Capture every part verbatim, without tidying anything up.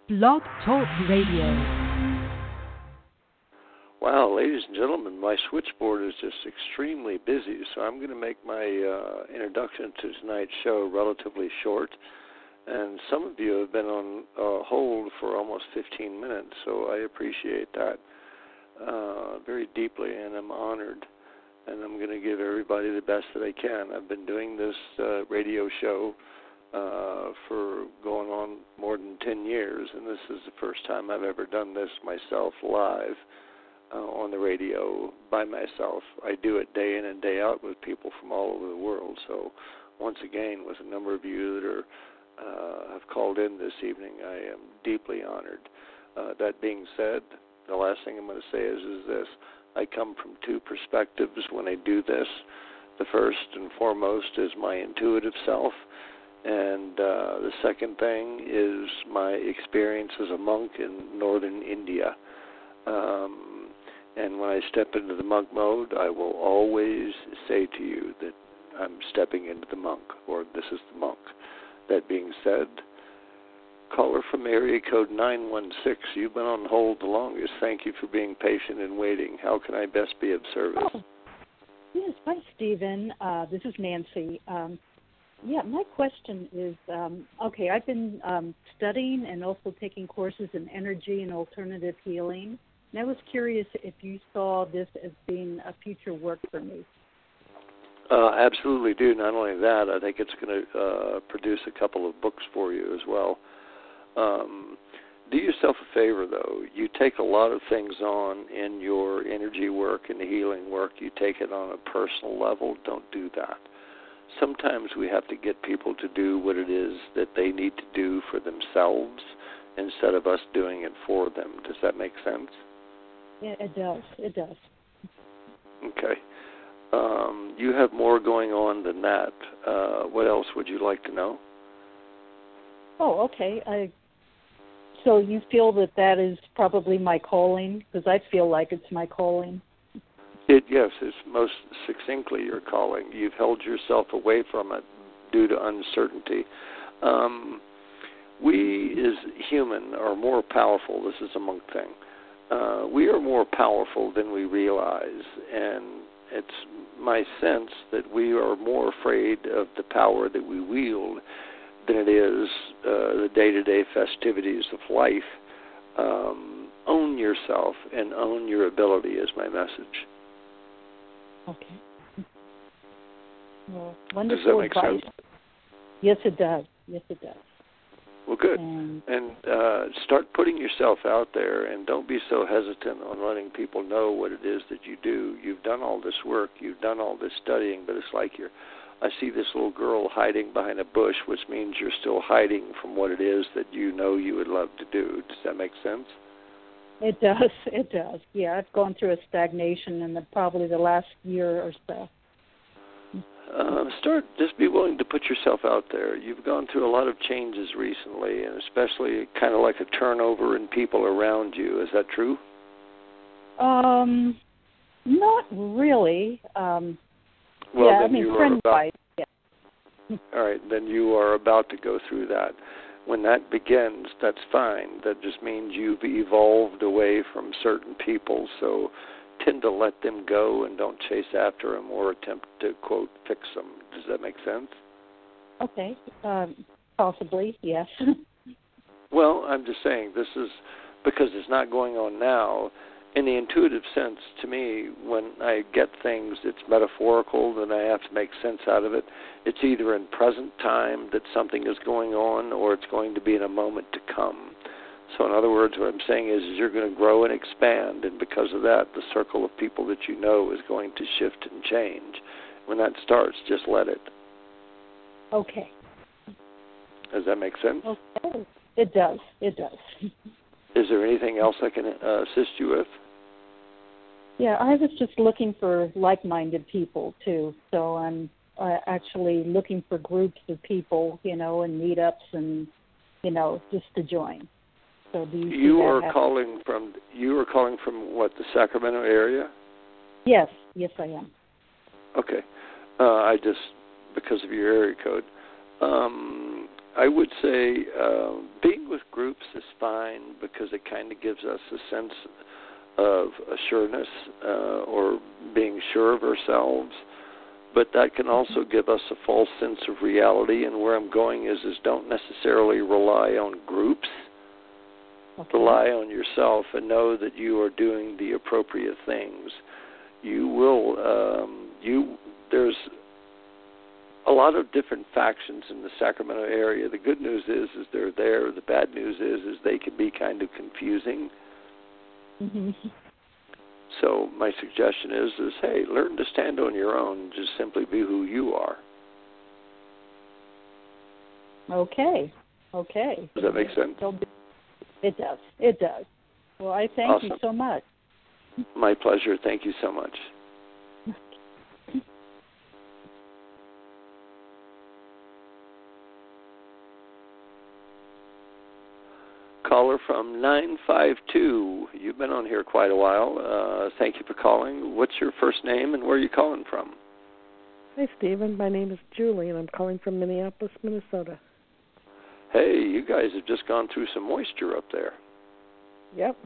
Blog Talk Radio. Wow, ladies and gentlemen, my switchboard is just extremely busy, so I'm going to make my uh, introduction to tonight's show relatively short. And some of you have been on uh, hold for almost fifteen minutes, so I appreciate that uh, very deeply, and I'm honored. And I'm going to give everybody the best that I can. I've been doing this uh, radio show uh, for going on more than ten years, and this is the first time I've ever done this myself live uh, on the radio by myself. I do it day in and day out with people from all over the world. So once again, with a number of you that are uh, have called in this evening, I am deeply honored. Uh, that being said, the last thing I'm going to say is, is this. I come from two perspectives when I do this. The first and foremost is my intuitive self, and uh, the second thing is my experience as a monk in northern India. Um, and when I step into the monk mode, I will always say to you that I'm stepping into the monk, or this is the monk. That being said, caller from area code nine one six, you've been on hold the longest. Thank you for being patient and waiting. How can I best be of service? Oh, yes, hi, Stephen. Uh, this is Nancy. Um, yeah, my question is, um, okay, I've been um, studying and also taking courses in energy and alternative healing, and I was curious if you saw this as being a future work for me. Uh, absolutely do. Not only that, I think it's going to uh, produce a couple of books for you as well. Um, do yourself a favor, though. You take a lot of things on in your energy work and the healing work. You take it on a personal level. Don't do that. Sometimes we have to get people to do what it is that they need to do for themselves instead of us doing it for them. Does that make sense? Yeah, it does. It does. Okay. Um, you have more going on than that. Uh, what else would you like to know? Oh, okay. I, so you feel that that is probably my calling? Because I feel like it's my calling. It, yes, it's most succinctly your calling. You've held yourself away from it due to uncertainty. Um, we, as human, are more powerful. This is a monk thing. Uh, we are more powerful than we realize, and it's my sense that we are more afraid of the power that we wield than it is uh, the day-to-day festivities of life. Um, own yourself and own your ability is my message. Okay. Well, wonderful does that make advice. sense? Yes, it does. Yes, it does. Well, good. And, and uh, start putting yourself out there, and don't be so hesitant on letting people know what it is that you do. You've done all this work. You've done all this studying, but it's like you're I see this little girl hiding behind a bush, which means you're still hiding from what it is that you know you would love to do. Does that make sense? It does. It does. Yeah, I've gone through a stagnation in the, probably the last year or so. Uh, start, just be willing to put yourself out there. You've gone through a lot of changes recently, and especially kind of like a turnover in people around you. Is that true? Um, not really. Um, well, yeah, then I mean, you friend-wise, yeah. All right, then you are about to go through that. When that begins, that's fine. That just means you've evolved away from certain people, so tend to let them go and don't chase after them or attempt to, quote, fix them. Does that make sense? Okay, um, possibly, yes. Well, I'm just saying this is because it's not going on now. In the intuitive sense, to me, when I get things that's metaphorical, then I have to make sense out of it. It's either in present time that something is going on, or it's going to be in a moment to come. So in other words, what I'm saying is, is you're going to grow and expand, and because of that, the circle of people that you know is going to shift and change. When that starts, just let it. Okay. Does that make sense? Okay. It does. It does. Is there anything else I can uh, assist you with? Yeah, I was just looking for like-minded people, too. So I'm uh, actually looking for groups of people, you know, and meetups and, you know, just to join. So do you see You that are happen? calling from, you are calling from, what, the Sacramento area? Yes. Yes, I am. Okay. Uh, I just, because of your area code. Um, I would say uh, being with groups groups is fine because it kind of gives us a sense of assuredness uh, or being sure of ourselves. But that can also give us a false sense of reality. And where I'm going is, is don't necessarily rely on groups. Okay. Rely on yourself and know that you are doing the appropriate things. You will, um, you, there's a lot of different factions in the Sacramento area. The good news is, is they're there. The bad news is, is they can be kind of confusing. Mm-hmm. So my suggestion is, is hey, learn to stand on your own. Just simply be who you are. Okay. Okay. Does that make sense? It does. It does. Well, I thank Awesome. you so much. My pleasure. Thank you so much. Caller from nine five two. You've been on here quite a while. Uh, thank you for calling. What's your first name and where are you calling from? Hi, Stephen. My name is Julie, and I'm calling from Minneapolis, Minnesota. Hey, you guys have just gone through some moisture up there. Yep.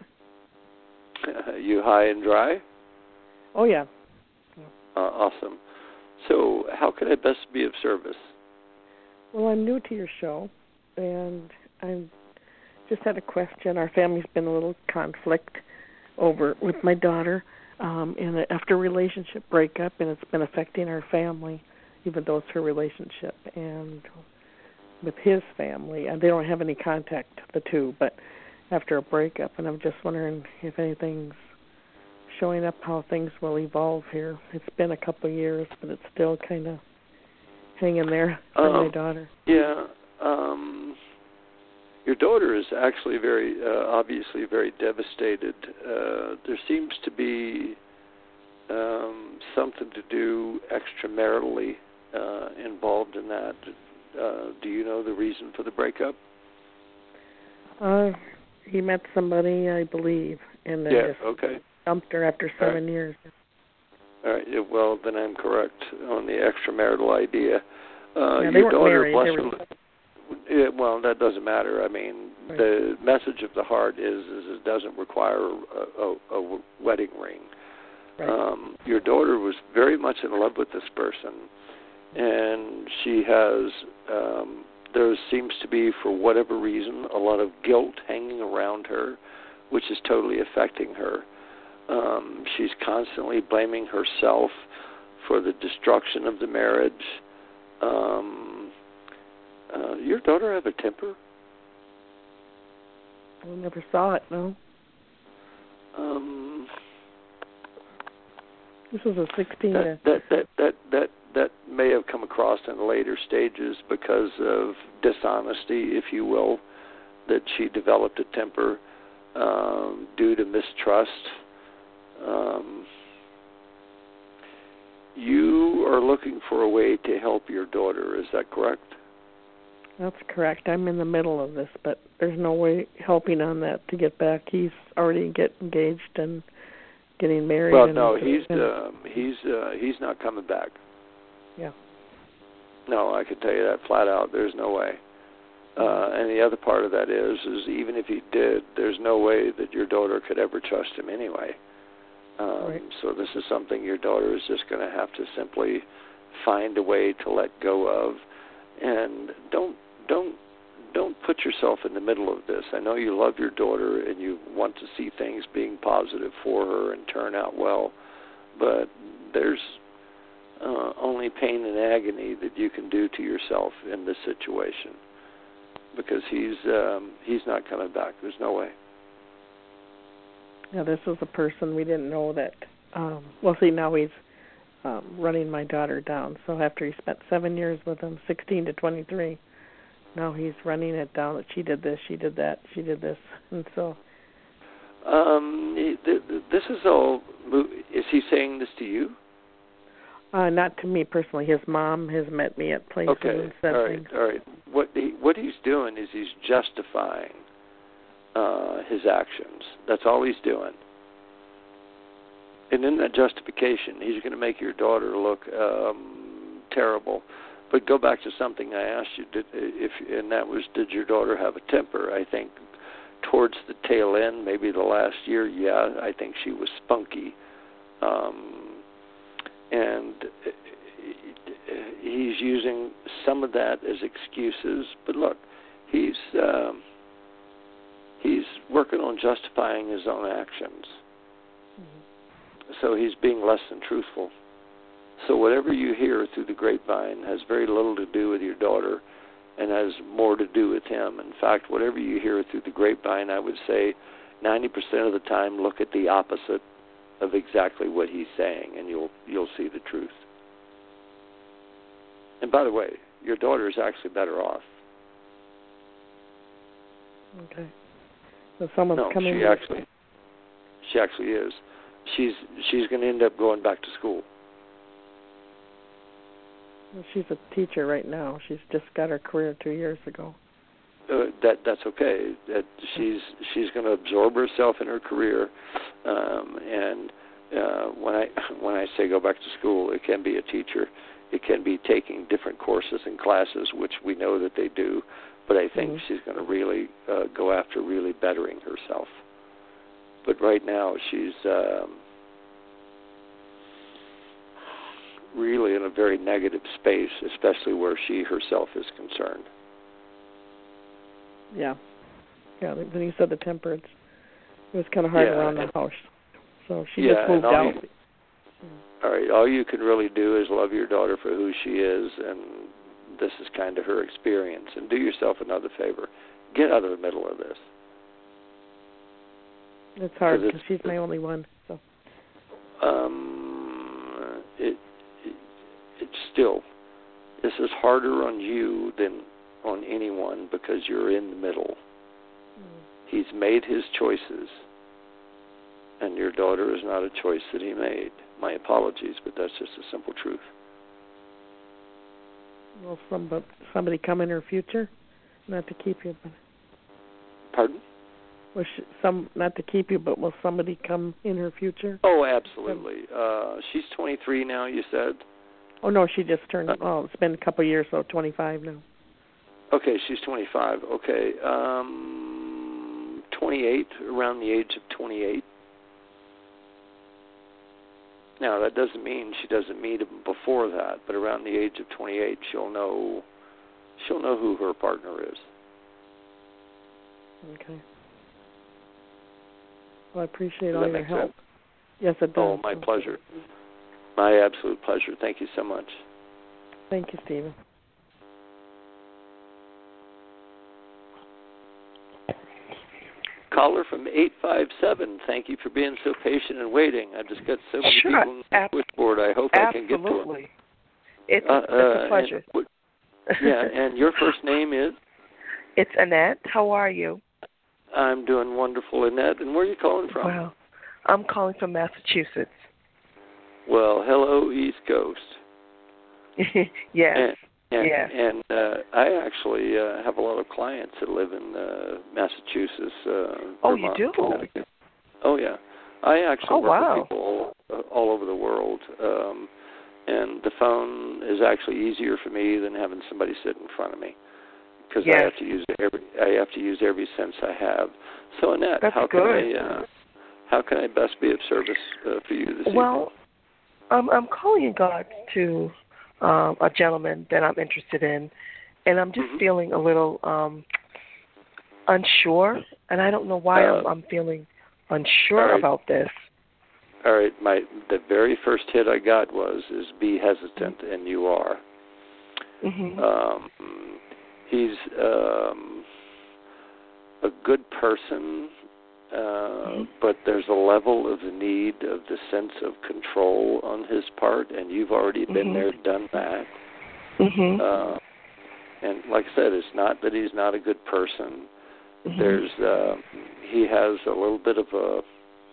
You high and dry? Oh, yeah. Uh, awesome. So how can I best be of service? Well, I'm new to your show, and I just had a question. Our family's been a little conflict over with my daughter um, in a, after a relationship breakup, and it's been affecting our family, even though it's her relationship. And with his family, and they don't have any contact, the two, but after a breakup, and I'm just wondering if anything's showing up, how things will evolve here. It's been a couple of years, but it's still kind of hanging there for um, my daughter. Yeah. Um, your daughter is actually very, uh, obviously very devastated. Uh, there seems to be um, something to do extramaritally uh, involved in that. Uh, do you know the reason for the breakup? Uh, he met somebody, I believe, and then Yeah, just okay. dumped her after seven right. years. All right. Yeah, well, then I'm correct on the extramarital idea. Uh, Yeah, they your weren't daughter, married. bless They her. were... Yeah, well, that doesn't matter. I mean, Right. the message of the heart is, is it doesn't require a, a, a wedding ring. Right. Um, your daughter was very much in love with this person, and she has, um, there seems to be, for whatever reason, a lot of guilt hanging around her, which is totally affecting her. Um, she's constantly blaming herself for the destruction of the marriage. Um, uh, your daughter have a temper? I never saw it, no. Um, This was a sixteen. that, that, that, that, that, that may have come across in later stages because of dishonesty, if you will, that she developed a temper um, due to mistrust. Um, you are looking for a way to help your daughter, is that correct? That's correct. I'm in the middle of this, but there's no way helping on that to get back. He's already get engaged and getting married. Well, and no, it's he's been, um, he's uh, he's not coming back. Yeah. No, I can tell you that flat out. There's no way. Uh, and the other part of that is, is even if he did, there's no way that your daughter could ever trust him anyway. Um, Right. So this is something your daughter is just going to have to simply find a way to let go of, and don't don't don't put yourself in the middle of this. I know you love your daughter and you want to see things being positive for her and turn out well, but there's uh, only pain and agony that you can do to yourself in this situation, because he's um, he's not coming back. There's no way. Yeah, this was a person we didn't know that. Um, well, see, now he's um, running my daughter down. So after he spent seven years with him, sixteen to twenty-three, now he's running it down that she did this, she did that, she did this. And so... Um, this is all... Is he saying this to you? Uh, not to me personally. His mom has met me at places Okay, and said all right, things. all right. What, he, what he's doing is he's justifying uh, his actions. That's all he's doing. And in that justification, he's going to make your daughter look um, terrible. But go back to something I asked you, did, if, and that was, did your daughter have a temper? I think towards the tail end, maybe the last year, yeah, I think she was spunky. Um, and he's using some of that as excuses. But look, he's um, he's working on justifying his own actions. Mm-hmm. So he's being less than truthful. So whatever you hear through the grapevine has very little to do with your daughter and has more to do with him. In fact, whatever you hear through the grapevine, I would say ninety percent of the time look at the opposite of exactly what he's saying, and you'll you'll see the truth. And by the way, your daughter is actually better off. Okay. So someone's no, coming. she actually, she actually is. She's she's going to end up going back to school. Well, she's a teacher right now. She's just got her career two years ago. Uh, that that's okay. That she's she's going to absorb herself in her career, um, and uh, when I when I say go back to school, it can be a teacher, it can be taking different courses and classes, which we know that they do. But I think mm-hmm. she's going to really uh, go after really bettering herself. But right now she's um, really in a very negative space, especially where she herself is concerned. Yeah. Yeah, when you said the temper, it's, it was kind of hard yeah, around the house. So she yeah, just moved all out. You, all right, all you can really do is love your daughter for who she is, and this is kind of her experience. And do yourself another favor. Get out of the middle of this. It's hard because she's my only one. So. Um, it, it it's still, this is harder on you than on anyone because you're in the middle. Mm. He's made his choices, and your daughter is not a choice that he made. My apologies, but that's just a simple truth. Will somebody, somebody come in her future? Not to keep you, but... Pardon? Will she, some not to keep you, but will somebody come in her future? Oh, absolutely. Uh, she's twenty-three now, you said? Oh, no, she just turned, uh, oh, it's been a couple of years, so twenty-five now. Okay, she's twenty-five. Okay. Um, twenty-eight, around the age of twenty-eight. Now, that doesn't mean she doesn't meet him before that, but around the age of twenty-eight, she'll know she'll know who her partner is. Okay. Well, I appreciate Does all that your make help. sense? Yes, it does. Oh, my pleasure. My absolute pleasure. Thank you so much. Thank you, Stephen. Caller from eight five seven, thank you for being so patient and waiting. I've just got so many sure. people on the Ab- switchboard. I hope absolutely. I can get to them. It's, uh, it's a pleasure. And, yeah, and your first name is? It's Annette. How are you? I'm doing wonderful, Annette. And where are you calling from? Well, I'm calling from Massachusetts. Well, hello, East Coast. yes. And, and, yes. and uh, I actually uh, have a lot of clients that live in uh, Massachusetts. Uh, oh, Vermont, you do? Connecticut. Oh, yeah. I actually oh, work wow. with people all, uh, all over the world. Um, and the phone is actually easier for me than having somebody sit in front of me because yes. I have to use every I have to use every sense I have. So, Annette, That's how good. can I uh, how can I best be of service uh, for you this well, evening? Well, um, I'm calling in regards to um, a gentleman that I'm interested in, and I'm just mm-hmm. feeling a little um, unsure, and I don't know why uh, I'm, I'm feeling unsure right. about this. All right, my the very first hit I got was is be hesitant, and you are. Mm-hmm. Um, he's um, a good person, uh, mm-hmm. but there's a level of the need of the sense of control on his part, and you've already been mm-hmm. there, done that. Mm-hmm. Uh, and like I said, it's not that he's not a good person. Mm-hmm. There's uh, he has a little bit of a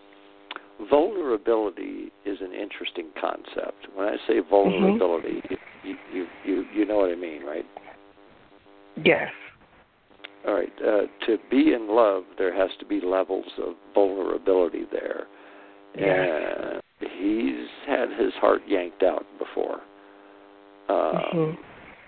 vulnerability is an interesting concept. When I say vulnerability, mm-hmm. you, you you you know what I mean, right? Yes. All right. Uh, to be in love, there has to be levels of vulnerability there. Yes. And he's had his heart yanked out before. Uh, mm-hmm.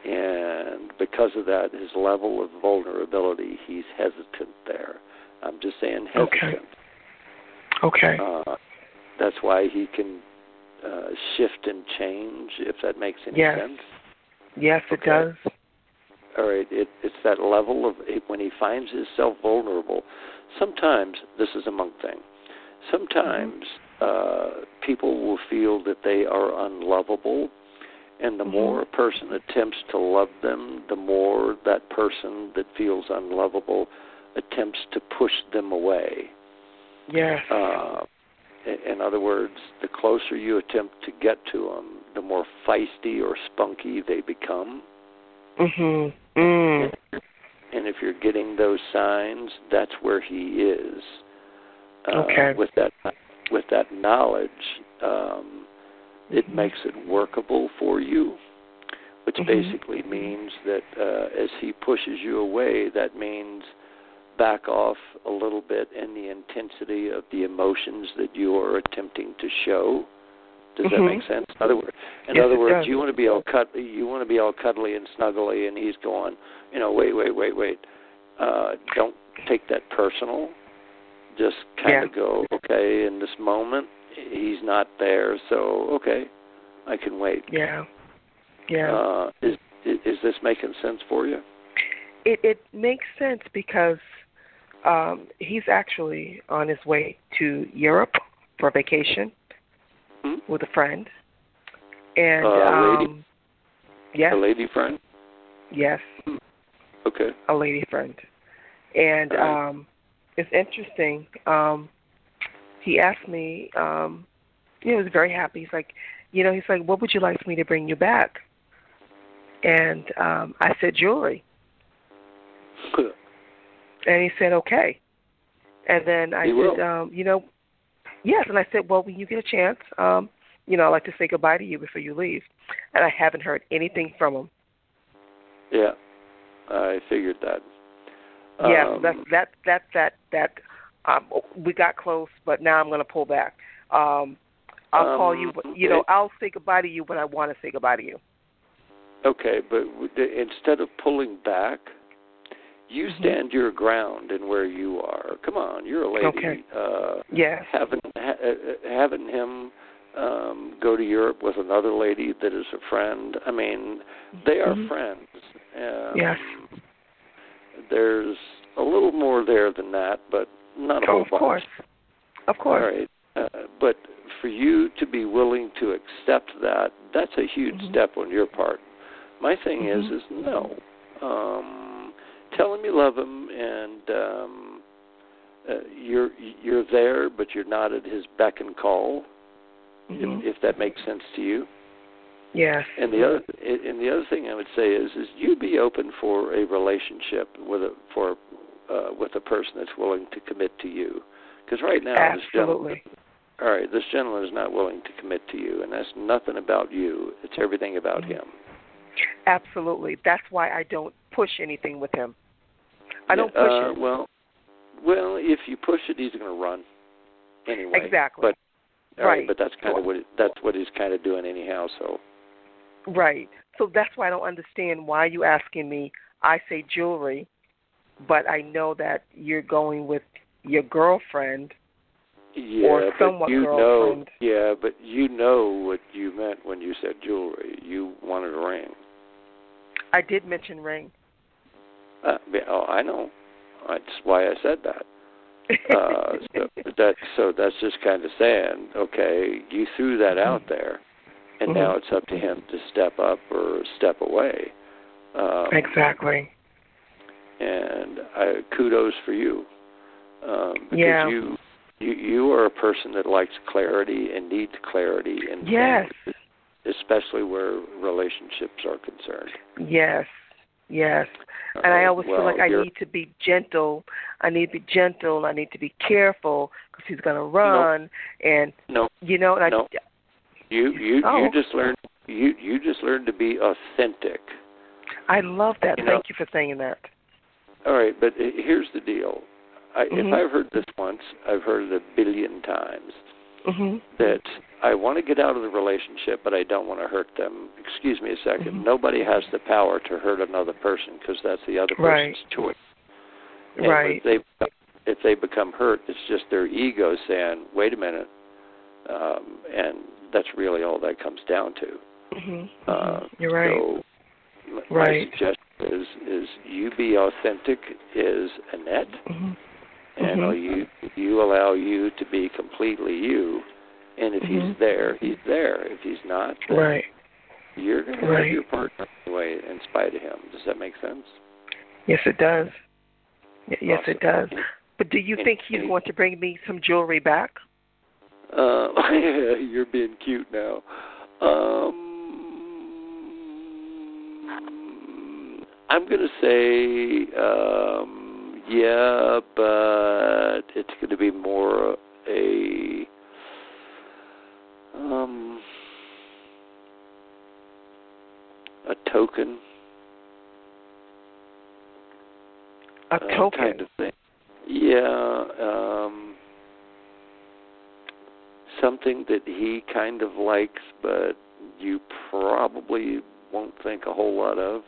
and because of that, his level of vulnerability, he's hesitant there. I'm just saying hesitant. Okay. Okay. Uh, that's why he can uh, shift and change, if that makes any yes. sense. Yes, it okay. does. All right, it, it's that level of when he finds himself vulnerable. Sometimes, this is a monk thing, sometimes mm-hmm. uh, people will feel that they are unlovable, and the mm-hmm. more a person attempts to love them, the more that person that feels unlovable attempts to push them away. Yes. Uh, in, in other words, the closer you attempt to get to them, the more feisty or spunky they become. Mhm. Mm. And if you're getting those signs, that's where he is. Uh, okay. With that, with that knowledge, um, it mm-hmm. makes it workable for you, which mm-hmm. basically means that uh, as he pushes you away, that means back off a little bit in the intensity of the emotions that you are attempting to show. Does mm-hmm. that make sense? In other words, in yes, other words, does. you want to be all cut. You want to be all cuddly and snuggly, and he's going, you know, wait, wait, wait, wait. Uh, don't take that personal. Just kind of yeah. go, okay. In this moment, he's not there, so okay, I can wait. Yeah, yeah. Uh, is is this making sense for you? It it makes sense because um, he's actually on his way to Europe for vacation. Hmm? With a friend, and uh, a lady? um, yes, a lady friend. Yes. Hmm. Okay. A lady friend, and right. um, it's interesting. Um, he asked me. Um, you know, he was very happy. He's like, you know, he's like, what would you like me to bring you back? And um, I said jewelry, and he said okay. And then I he said, will. um, you know. Yes, and I said, well, when you get a chance, um, you know, I'd like to say goodbye to you before you leave. And I haven't heard anything from him. Yeah, I figured that. Yeah, um, so that's, that, that, that, that, um, we got close, but now I'm going to pull back. Um, I'll um, call you, you know, I'll say goodbye to you when I want to say goodbye to you. Okay, but instead of pulling back, you stand mm-hmm. your ground in where you are. Come on, you're a lady. Okay. Uh, yes. Having ha, having him um, go to Europe with another lady that is a friend. I mean, they are mm-hmm. friends. Um, yes. There's a little more there than that, but not a oh, whole of bunch. Of course. Of course. All right. Uh, but for you to be willing to accept that, that's a huge mm-hmm. step on your part. My thing mm-hmm. is, is no. Um, tell him you love him, and um, uh, you're you're there, but you're not at his beck and call. Mm-hmm. If, if that makes sense to you. Yes. And the other and the other thing I would say is, is you be open for a relationship with a for uh, with a person that's willing to commit to you. Because right now, Absolutely. this gentleman, all right, this gentleman is not willing to commit to you, and that's nothing about you. It's everything about mm-hmm. him. Absolutely. That's why I don't push anything with him. I don't push uh, it. Well, well, if you push it, he's going to run anyway. Exactly. But all right. right, but that's kind of what it, that's what he's kind of doing anyhow. So. Right. So that's why I don't understand why you asking me. I say jewelry, but I know that you're going with your girlfriend. Yeah, or somewhat but you girlfriend. know, yeah, but you know what you meant when you said jewelry. You wanted a ring. I did mention ring. Uh, oh, I know. That's why I said that. uh, so that so that's just kind of saying, okay, you threw that out there, and mm-hmm. now it's up to him to step up or step away. Um, exactly. And I, kudos for you, um, because yeah. you. You you are a person that likes clarity and needs clarity in yes. things, especially where relationships are concerned. Yes, yes. All and right. I always well, feel like I you're... need to be gentle. I need to be gentle. I need to be careful because he's going to run. No. And no, you know, and no. I. You you oh. you just learned you you just learned to be authentic. I love that. You Thank know? you for saying that. All right, but here's the deal. I, mm-hmm. If I've heard this once, I've heard it a billion times. Mm-hmm. that I want to get out of the relationship, but I don't want to hurt them. Excuse me a second. Mm-hmm. Nobody has the power to hurt another person because that's the other Right. person's choice. And Right. if they, if they become hurt, it's just their ego saying, wait a minute. Um, and that's really all that comes down to. Mm-hmm. Uh, You're right. So m- Right. my suggestion is, is you be authentic as Annette, Mm-hmm. and Mhm. you you allow you to be completely you. And if Mhm. he's there, he's there. If he's not, then Right. you're going to Right. have your partner anyway in spite of him. Does that make sense? Yes, it does. Y- Yes, Awesome. it does. But do you And- think he's and- going to bring me some jewelry back? Uh, you're being cute now. Um, I'm going to say, um, yeah, but it's going to be more a, um, a token. A uh, token. kind of thing. Yeah, um, something that he kind of likes, but you probably won't think a whole lot of.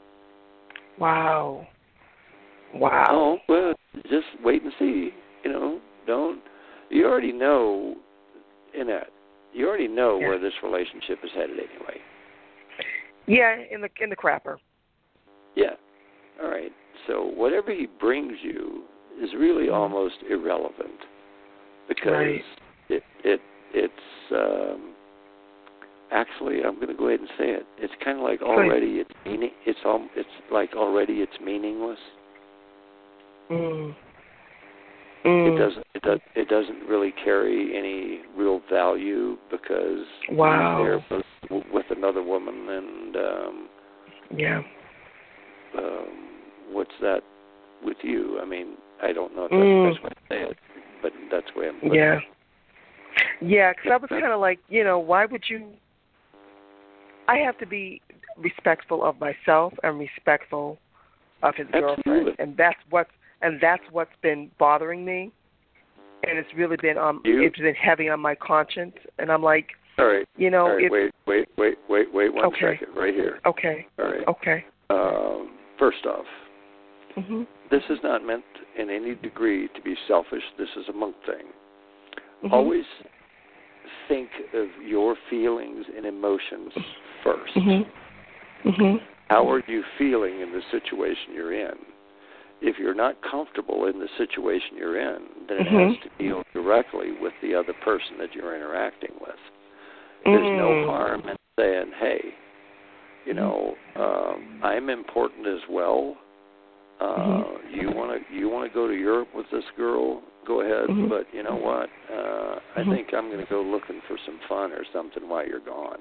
Wow. Wow. Oh, well, just wait and see. You know, don't. You already know, in that. You already know Yeah. where this relationship is headed anyway. Yeah, in the in the crapper. Yeah. All right. So whatever he brings you is really Mhm. almost irrelevant because Right. it it it's um, actually I'm going to go ahead and say it. It's kind of like already it's meaning. It's all. It's like already it's meaningless. Mm. It Mm. doesn't. It does. It doesn't really carry any real value because Wow. he's there with, with another woman, and um, Yeah. um, what's that with you? I mean, I don't know if that's Mm. the best way to say it, but that's the way I'm putting Yeah. it. Yeah, because I was kind of like, you know, why would you? I have to be respectful of myself and respectful of his Absolutely. girlfriend, and that's what's and that's what's been bothering me, and it's really been um You? it's been heavy on my conscience, and I'm like, All right. you know, All right. it's Wait. Wait. Wait. Wait. Wait. One Okay. second. Right here. okay, All right. okay. Um, first off, Mhm. this is not meant in any degree to be selfish. This is a monk thing. Mhm. Always think of your feelings and emotions first. Mhm. Mhm. How are you feeling in the situation you're in? If you're not comfortable in the situation you're in, then it Mhm. has to deal directly with the other person that you're interacting with. There's no Mm. harm in saying, hey, you know, um, I'm important as well. Uh, Mhm. You want to you want to go to Europe with this girl? Go ahead, Mhm. but you know what? Uh, I Mhm. think I'm going to go looking for some fun or something while you're gone,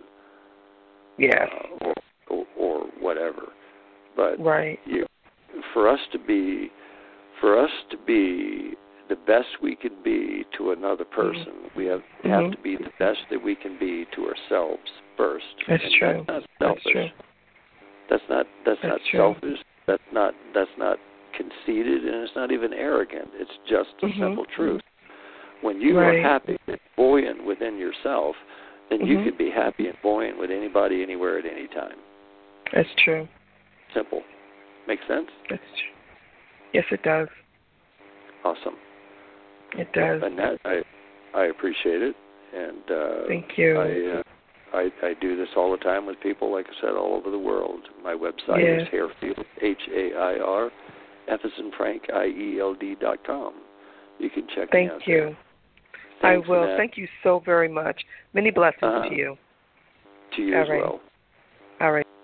Yeah. uh, or, or or whatever. But Right. you, for us to be, for us to be the best we can be to another person, we have Mhm. have to be the best that we can be to ourselves first. That's and true. That's not That's selfish. true. That's not that's, That's not true. selfish. That's not that's not conceited, and it's not even arrogant. It's just a Mhm. simple truth. When you Right. are happy and buoyant within yourself, then you Mhm. can be happy and buoyant with anybody, anywhere, at any time. That's true. Simple. Make sense? That's true. Yes, it does. Awesome. It does. And that I I appreciate it, and uh, Thank you. I, uh, I I do this all the time with people, like I said, all over the world. My website Yeah. is Hairfield, H A I R, F as in Frank, I E L D dot com. You can check me out Thank you. there. I Thanks, will. Annette. Thank you so very much. Many blessings Uh-huh. to you. To you All as right. well. All right.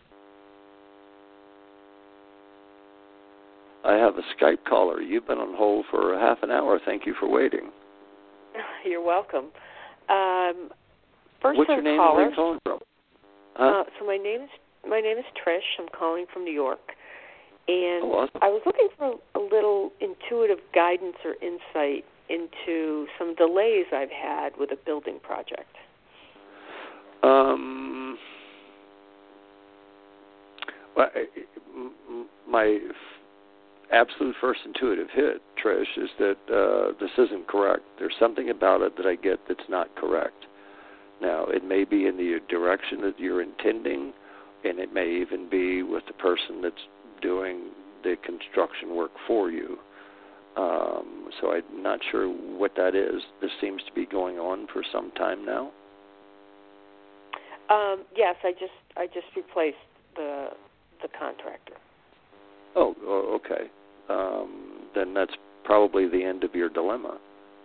I have a Skype caller. You've been on hold for a half an hour. Thank you for waiting. You're welcome. Um, first What's your time name and where caller. are you calling from? Huh? Uh, so my name is my name is Trish. I'm calling from New York, and Oh, awesome. I was looking for a little intuitive guidance or insight into some delays I've had with a building project. Um, well, I- m- m- my absolute first intuitive hit, Trish, is that uh, this isn't correct. There's something about it that I get that's not correct. Now, it may be in the direction that you're intending, and it may even be with the person that's doing the construction work for you. Um, so I'm not sure what that is. This seems to be going on for some time now. Um, yes, I just I just replaced the the contractor. Oh, oh okay. Um, then that's probably the end of your dilemma.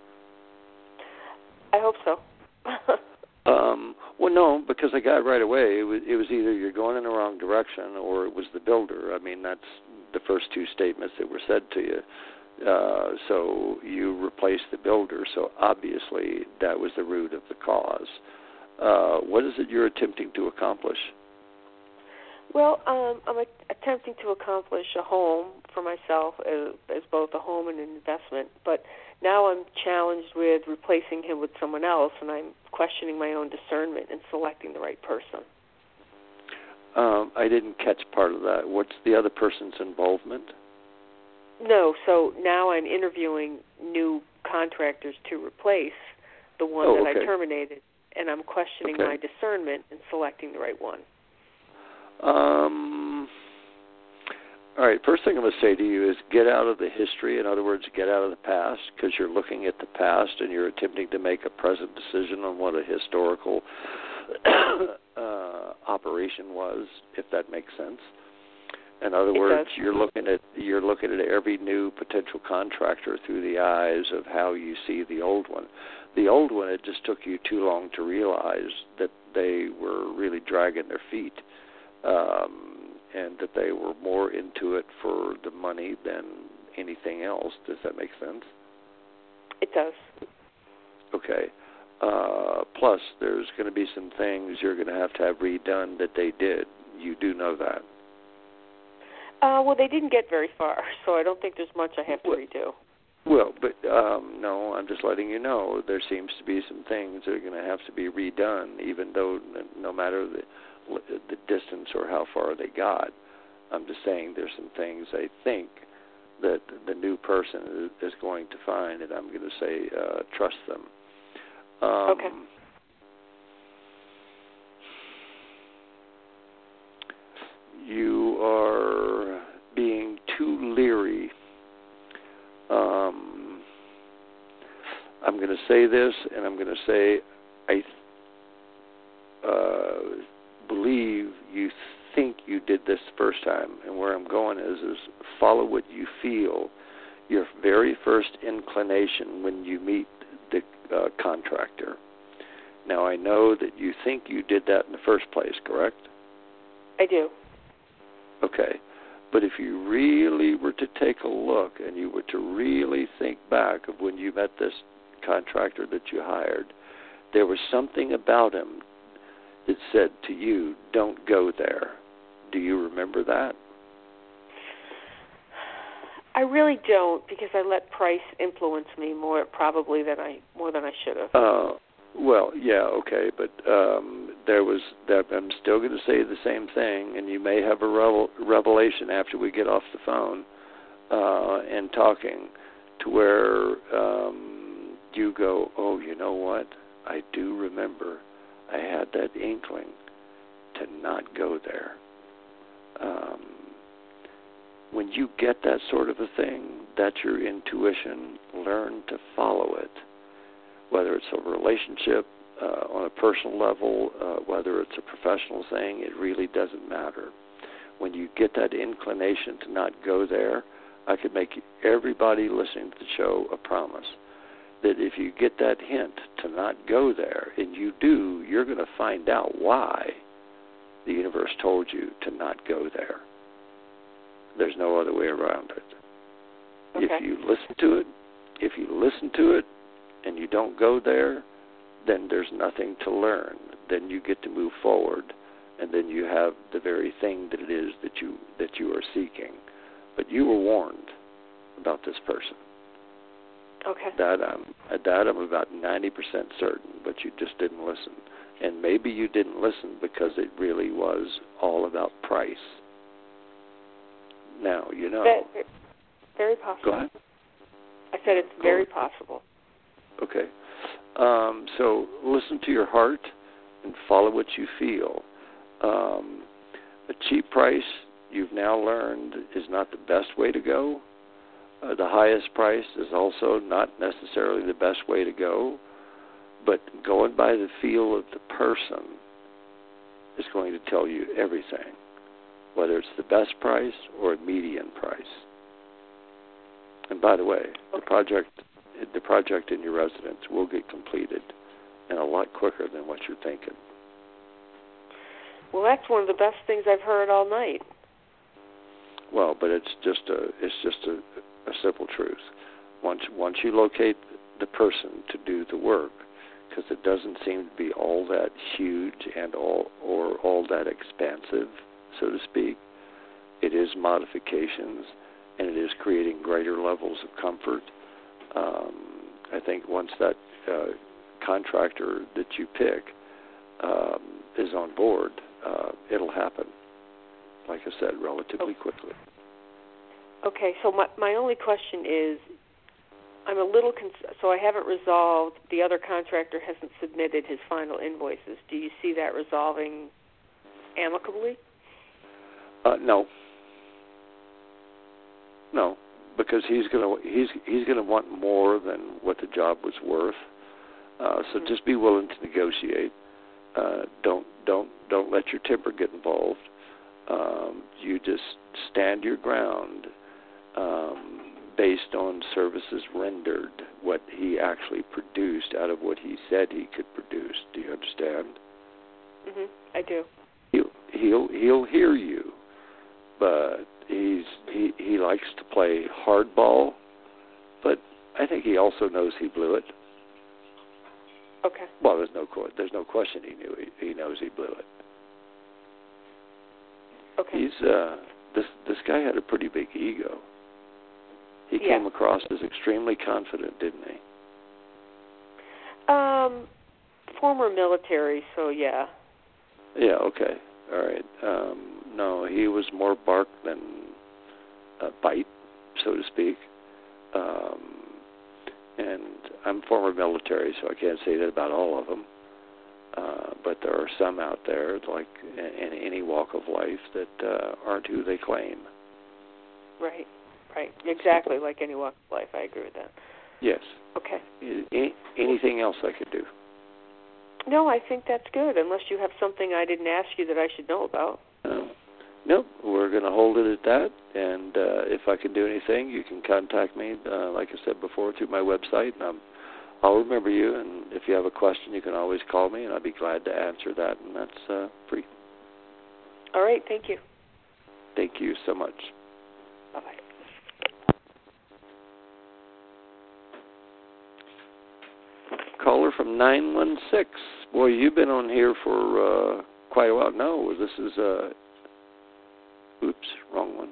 I hope so. um, well, no, because I got it right away. It was, it was either you're going in the wrong direction or it was the builder. I mean, that's the first two statements that were said to you. Uh, so you replaced the builder, so obviously that was the root of the cause. Uh, what is it you're attempting to accomplish? Well, um, I'm a- attempting to accomplish a home for myself as, as both a home and an investment, but now I'm challenged with replacing him with someone else, and I'm questioning my own discernment and selecting the right person. Um, I didn't catch part of that. What's the other person's involvement? No, so now I'm interviewing new contractors to replace the one oh, that okay. I terminated, and I'm questioning okay. my discernment and selecting the right one. Um. All right, first thing I'm going to say to you is get out of the history. In other words, get out of the past, because you're looking at the past and you're attempting to make a present decision on what a historical uh, operation was, if that makes sense. In other It words, does. you're looking at you're looking at every new potential contractor through the eyes of how you see the old one. The old one, it just took you too long to realize that they were really dragging their feet, um, and that they were more into it for the money than anything else. Does that make sense? It does. Okay. Uh, plus, there's going to be some things you're going to have to have redone that they did. You do know that. Uh, well, they didn't get very far, so I don't think there's much I have to well, redo. Well, but um, no, I'm just letting you know there seems to be some things that are going to have to be redone, even though no matter the the distance or how far they got. I'm just saying there's some things I think that the new person is going to find, and I'm going to say uh, trust them. Um, okay. You are being too leery. Um, I'm going to say this, and I'm going to say I uh, believe you think you did this the first time, and where I'm going is, is follow what you feel, your very first inclination when you meet the uh, contractor. Now, I know that you think you did that in the first place, correct? I do. Okay. But if you really were to take a look and you were to really think back of when you met this contractor that you hired, there was something about him that said to you, don't go there. Do you remember that? I really don't, because I let price influence me more probably than I more than I should have. Uh, well, yeah, okay, but um, there was. That, I'm still going to say the same thing, and you may have a revel, revelation after we get off the phone uh, and talking, to where um, you go, oh, you know what? I do remember. I had that inkling to not go there. Um, when you get that sort of a thing, that's your intuition. Learn to follow it. Whether it's a relationship, uh, on a personal level, uh, whether it's a professional thing, it really doesn't matter. When you get that inclination to not go there, I could make everybody listening to the show a promise that if you get that hint to not go there, and you do, you're going to find out why the universe told you to not go there. There's no other way around it. Okay. If you listen to it, if you listen to it, and you don't go there, then there's nothing to learn. Then you get to move forward, and then you have the very thing that it is that you that you are seeking. But you were warned about this person. Okay. That I'm that I'm about ninety percent certain, but you just didn't listen. And maybe you didn't listen because it really was all about price. Now you know. That, Very possible. Go ahead. I said it's Go very ahead. possible. Okay. Um, so listen to your heart and follow what you feel. Um, a cheap price, you've now learned, is not the best way to go. Uh, the highest price is also not necessarily the best way to go. But going by the feel of the person is going to tell you everything, whether it's the best price or a median price. And by the way, okay. the project the project in your residence will get completed and a lot quicker than what you're thinking. Well, that's one of the best things I've heard all night. Well, but it's just a it's just a, a simple truth. Once once you locate the person to do the work, because it doesn't seem to be all that huge and all or all that expansive, so to speak. It is modifications, and it is creating greater levels of comfort. Um, I think once that uh, contractor that you pick um, is on board, uh, it'll happen, like I said, relatively quickly. Okay, so my, my only question is, I'm a little, cons- so I haven't resolved, the other contractor hasn't submitted his final invoices. Do you see that resolving amicably? Uh, no. No, because he's gonna he's he's gonna want more than what the job was worth. Uh, so mm-hmm. just be willing to negotiate. Uh, don't don't don't let your temper get involved. Um, you just stand your ground um, based on services rendered, what he actually produced out of what he said he could produce. Do you understand? Mhm. I do. He'll he'll he'll hear you, but he's he he likes to play hardball, but I think he also knows he blew it. Okay. Well, there's no there's no question he knew he, he knows he blew it. Okay. He's uh this this guy had a pretty big ego. He yeah. came across as extremely confident, didn't he? Um, former military, so yeah. Yeah. Okay. All right. Um, no, he was more bark than uh, bite, so to speak. Um, and I'm former military, so I can't say that about all of them. Uh, but there are some out there, like in, in any walk of life, that uh, aren't who they claim. Right, right. Exactly, like any walk of life. I agree with that. Yes. Okay. Any, anything else I could do? No, I think that's good, unless you have something I didn't ask you that I should know about. No. Nope, we're going to hold it at that, and uh, if I can do anything, you can contact me, uh, like I said before, through my website, and I'm, I'll remember you, and if you have a question, you can always call me, and I'll be glad to answer that, and that's uh, free. All right, thank you. Thank you so much. Bye-bye. Caller from nine one six. Boy, you've been on here for uh, quite a while. No, this is, uh, oops, wrong one.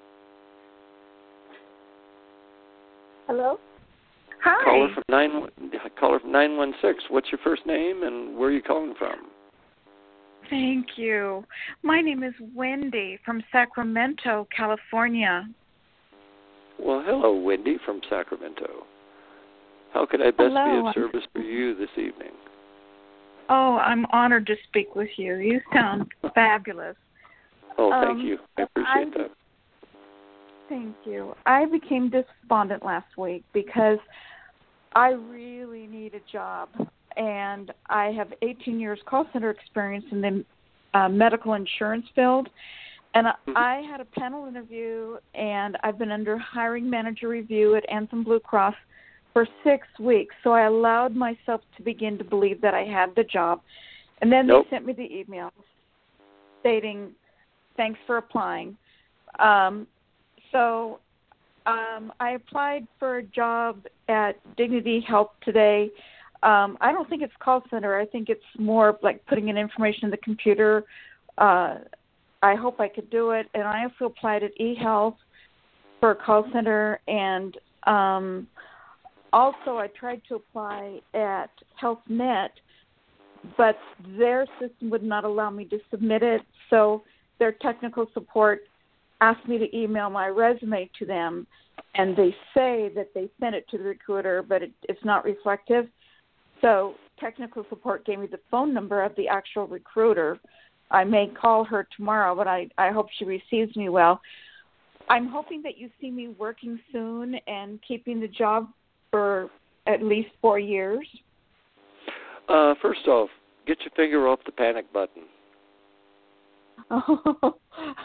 Hello? Hi. Caller from nine. Caller from nine one six. What's your first name and where are you calling from? Thank you. My name is Wendy from Sacramento, California. Well, hello, Wendy from Sacramento. How can I best Hello. be of service for you this evening? Oh, I'm honored to speak with you. You sound fabulous. Oh, thank um, you. I appreciate I, that. Thank you. I became despondent last week because I really need a job, and I have eighteen years call center experience in the uh, medical insurance field, and Mm-hmm. I had a panel interview, and I've been under hiring manager review at Anthem Blue Cross for six weeks, so I allowed myself to begin to believe that I had the job, and then Nope. they sent me the email stating, thanks for applying. Um, so um, I applied for a job at Dignity Health today. Um, I don't think it's call center. I think it's more like putting in information in the computer. Uh, I hope I could do it. And I also applied at eHealth for a call center. And um, also I tried to apply at HealthNet, but their system would not allow me to submit it. So their technical support asked me to email my resume to them, and they say that they sent it to the recruiter, but it, it's not reflective. So technical support gave me the phone number of the actual recruiter. I may call her tomorrow, but I, I hope she receives me well. I'm hoping that you see me working soon and keeping the job for at least four years. Uh, first off, get your finger off the panic button. Oh.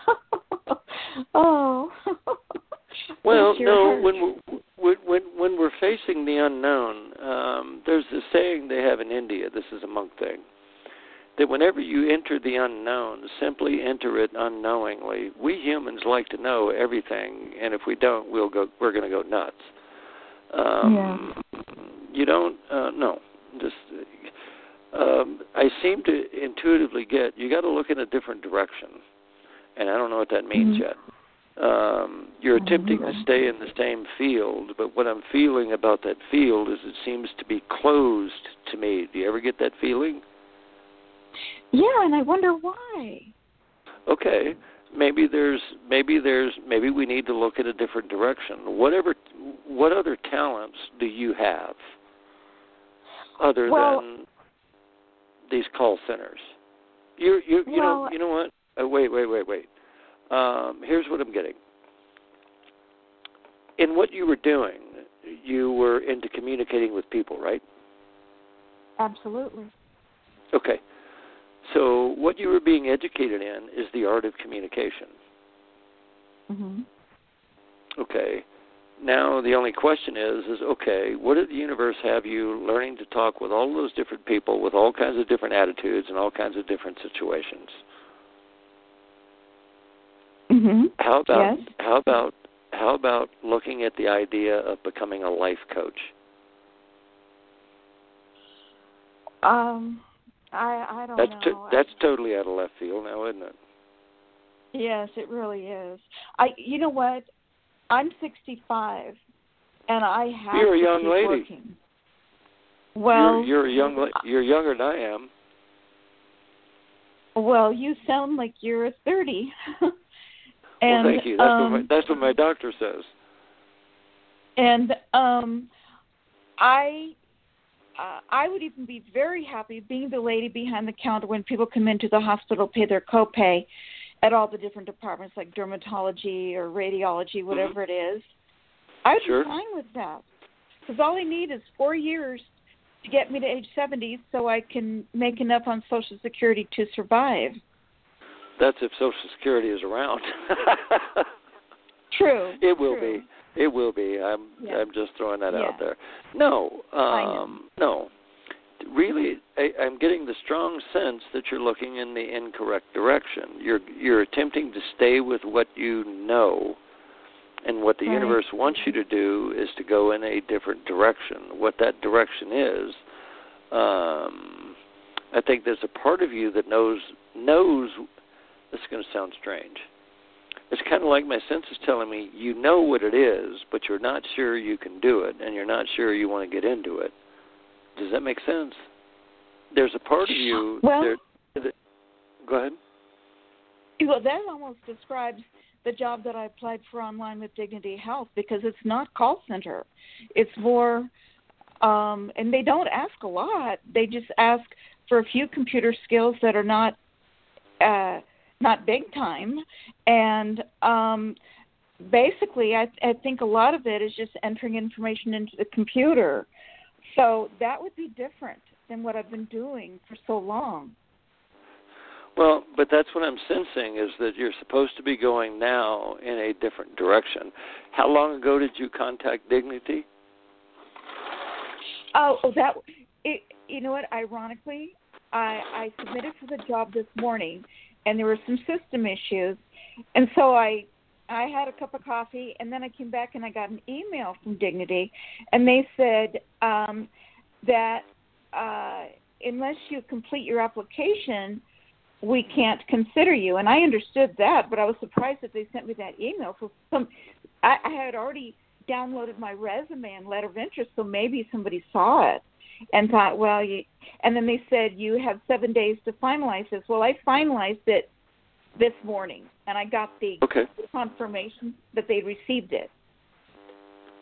oh. Well, no, heart. when we're, when when we're facing the unknown, um, there's this saying they have in India. This is a monk thing. That whenever you enter the unknown, simply enter it unknowingly. We humans like to know everything, and if we don't, we'll go. We're going to go nuts. Um, yeah. You don't. Uh, no. Just. Um, I seem to intuitively get you got to look in a different direction, and I don't know what that means mm-hmm. yet. Um, you're attempting to stay in the same field, but what I'm feeling about that field is it seems to be closed to me. Do you ever get that feeling? Yeah, and I wonder why. Okay, maybe there's maybe there's maybe we need to look at a different direction. Whatever, what other talents do you have other well, than these call centers? You you you well, know you know what? Uh, wait wait wait wait. Um, here's what I'm getting. In what you were doing, you were into communicating with people, right? Absolutely. Okay. So what you were being educated in is the art of communication. Mm-hmm. Okay. Now the only question is, is okay, what did the universe have you learning to talk with all those different people with all kinds of different attitudes and all kinds of different situations? Mm-hmm. How about yes. how about how about looking at the idea of becoming a life coach? Um, I I don't that's know. To, that's totally out of left field now, isn't it? Yes, it really is. I you know what? I'm sixty-five, and I have you're a to young keep lady. working. Well, you're, you're a young la- you're younger than I am. Well, you sound like you're thirty. well, And, thank you. That's, um, what my, that's what my doctor says. And um, I, uh, I would even be very happy being the lady behind the counter when people come into the hospital, pay their copay at all the different departments like dermatology or radiology, whatever mm-hmm. it is. I would sure. be fine with that because all I need is four years to get me to age seventy so I can make enough on Social Security to survive. That's if Social Security is around. True. It will true. be. It will be. I'm. Yeah. I'm just throwing that yeah. out there. No. Um, I know. No. Really, I, I'm getting the strong sense that you're looking in the incorrect direction. You're you're attempting to stay with what you know, and what the right. universe wants you to do is to go in a different direction. What that direction is, um, I think there's a part of you that knows knows. This is going to sound strange. It's kind of like my senses telling me you know what it is, but you're not sure you can do it, and you're not sure you want to get into it. Does that make sense? There's a part of you. Well, there, that, go ahead. Well, that almost describes the job that I applied for online with Dignity Health because it's not call center. It's more, um, and they don't ask a lot. They just ask for a few computer skills that are not. Uh, not big time, and um, basically I, I think a lot of it is just entering information into the computer. So that would be different than what I've been doing for so long. Well, but that's what I'm sensing is that you're supposed to be going now in a different direction. How long ago did you contact Dignity? Oh, oh that it, you know what? Ironically, I, I submitted for the job this morning, and there were some system issues, and so I I had a cup of coffee, and then I came back and I got an email from Dignity, and they said um, that uh, unless you complete your application, we can't consider you. And I understood that, but I was surprised that they sent me that email. So some I, I had already downloaded my resume and letter of interest, so maybe somebody saw it and thought, well, you, and then they said, you have seven days to finalize this. Well, I finalized it this morning, and I got the okay. confirmation that they received it.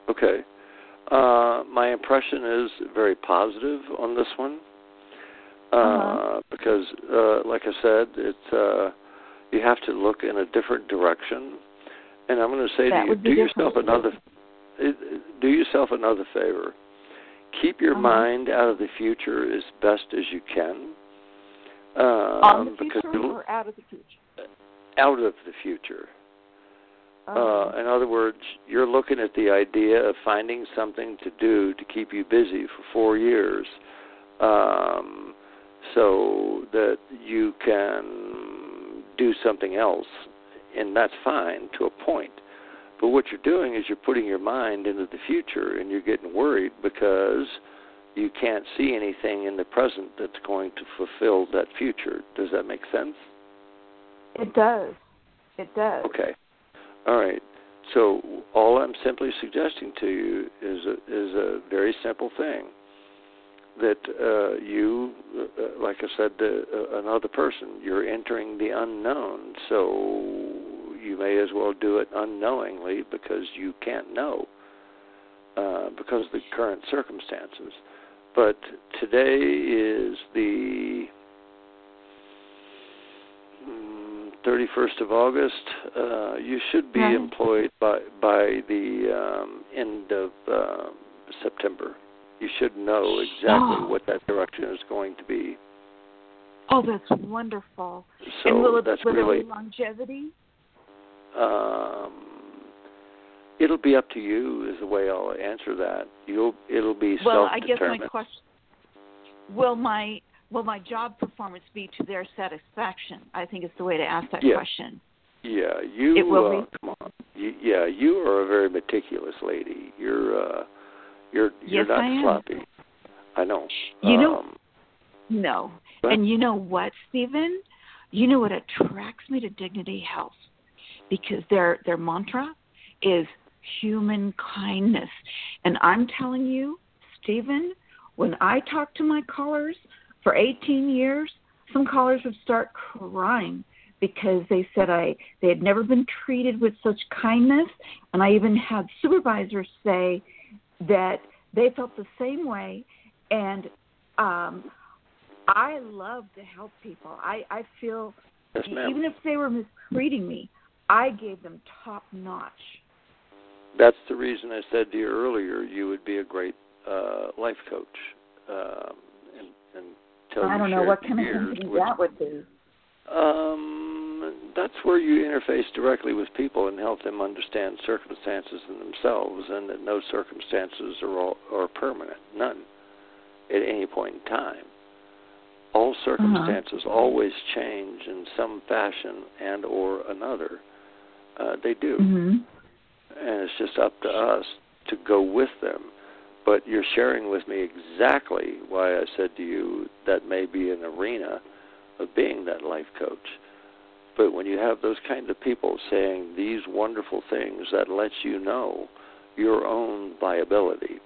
Okay. Uh, my impression is very positive on this one. Uh, uh-huh. Because, uh, like I said, it's uh, you have to look in a different direction. And I'm going to say that to you, do yourself another do yourself another favor. Keep your uh-huh. mind out of the future as best as you can. Um, On the future because or out of the future? Out of the future. Uh-huh. Uh, in other words, you're looking at the idea of finding something to do to keep you busy for four years. Um, so that you can do something else, and that's fine to a point. But what you're doing is you're putting your mind into the future, and you're getting worried because you can't see anything in the present that's going to fulfill that future. Does that make sense? It does. It does. Okay. All right. So all I'm simply suggesting to you is a, is a very simple thing. That uh, you, uh, like I said to uh, another person, you're entering the unknown, so you may as well do it unknowingly because you can't know uh, because of the current circumstances. But today is the um, thirty-first of August. Uh, you should be right. employed by, by the um, end of uh, September. You should know exactly oh. what that direction is going to be. Oh, that's wonderful. So and will it, that's will really there be longevity? Um, it'll be up to you. Is the way I'll answer that. You'll. It'll be well, self-determined. I guess my question: Will my will my job performance be to their satisfaction? I think is the way to ask that yeah. question. Yeah, you. It will uh, be. Come on. You, yeah, you are a very meticulous lady. You're. Uh, You're you're yes, not I am. sloppy. I know. You um, know, no. But, and you know what, Stephen? You know what attracts me to Dignity Health? Because their their mantra is human kindness. And I'm telling you, Stephen, when I talk to my callers for eighteen years, some callers would start crying because they said I they had never been treated with such kindness. And I even had supervisors say that they felt the same way, and um, I love to help people. I, I feel, yes, even if they were mistreating me, I gave them top notch. That's the reason I said to you earlier you would be a great uh, life coach. Um, and, and tell I don't know what kind of company which, that would be. Um, that's where you interface directly with people and help them understand circumstances in themselves, and that no circumstances are all, are permanent, none, at any point in time. All circumstances uh-huh. always change in some fashion and or another. Uh, they do. Mm-hmm. And it's just up to us to go with them. But you're sharing with me exactly why I said to you that may be an arena of being that life coach. But when you have those kinds of people saying these wonderful things, that lets you know your own viability.